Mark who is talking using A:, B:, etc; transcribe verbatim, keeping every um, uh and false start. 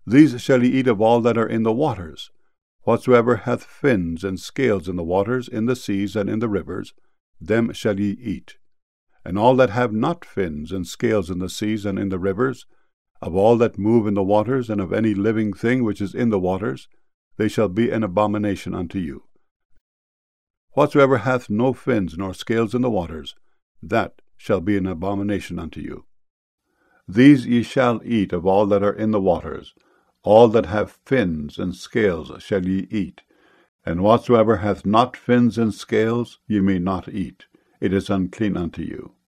A: These shall ye eat of all that are in the waters. Whatsoever hath fins and scales in the waters, in the seas, and in the rivers, them shall ye eat. And all that have not fins and scales in the seas and in the rivers, of all that move in the waters, and of any living thing which is in the waters, they shall be an abomination unto you. Whatsoever hath no fins nor scales in the waters, that shall be an abomination unto you. These ye shall eat of all that are in the waters. All that have fins and scales shall ye eat, and whatsoever hath not fins and scales ye may not eat. It is unclean unto you.